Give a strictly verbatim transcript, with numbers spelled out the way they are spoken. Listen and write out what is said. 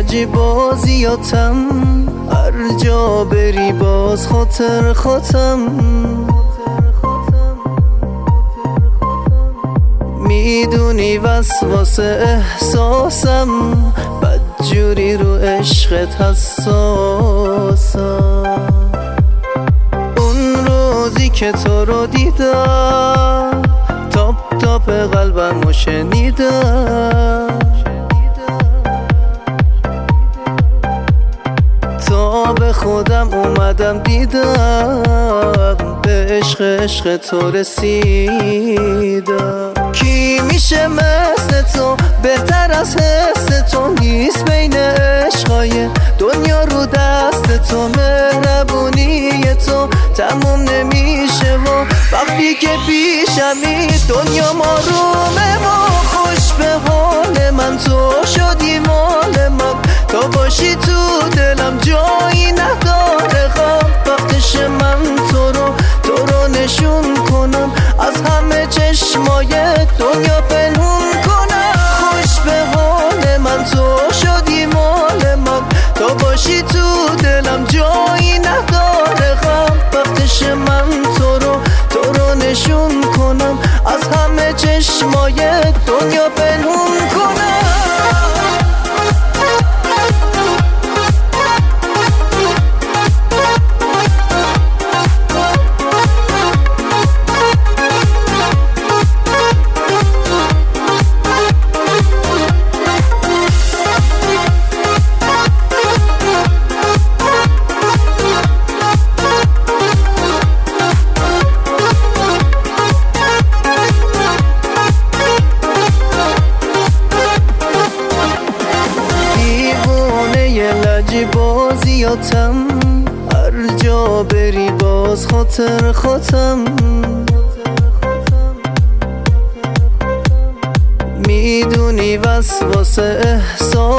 لجی بازیاتم، هر جا بری باز خاطر خاتم. میدونی وسواس احساسم، بدجوری رو عشقت حساسم. اون روزی که تو رو دیدم، تاپ تاپ قلبم رو شنیدم. تا به خودم اومدم دیدم، به عشق عشق تو رسیدم. کی میشه مثل تو، بهتر از حس تو نیست بین عشقای دنیا رو دست تو. مهربونی تو تموم نمیشه و وقتی که پیشمی دنیا مارومه و خوش به حال من تو شدی مال من. تو باشی تو دلم جایی نداره خواب، وقتش من تو رو تو رو نشون کنم، از همه چشمای دنیا پنهون کنم. خوش به حال من تو شدی مال من. تو باشی تو دلم جایی نداره خواب، وقتش من تو رو تو رو نشون کنم، از همه چشمای دنیا پنهون کنم. لجی بازیاتم، هر جا بری باز خاطر خاتم. میدونی وسواس احساس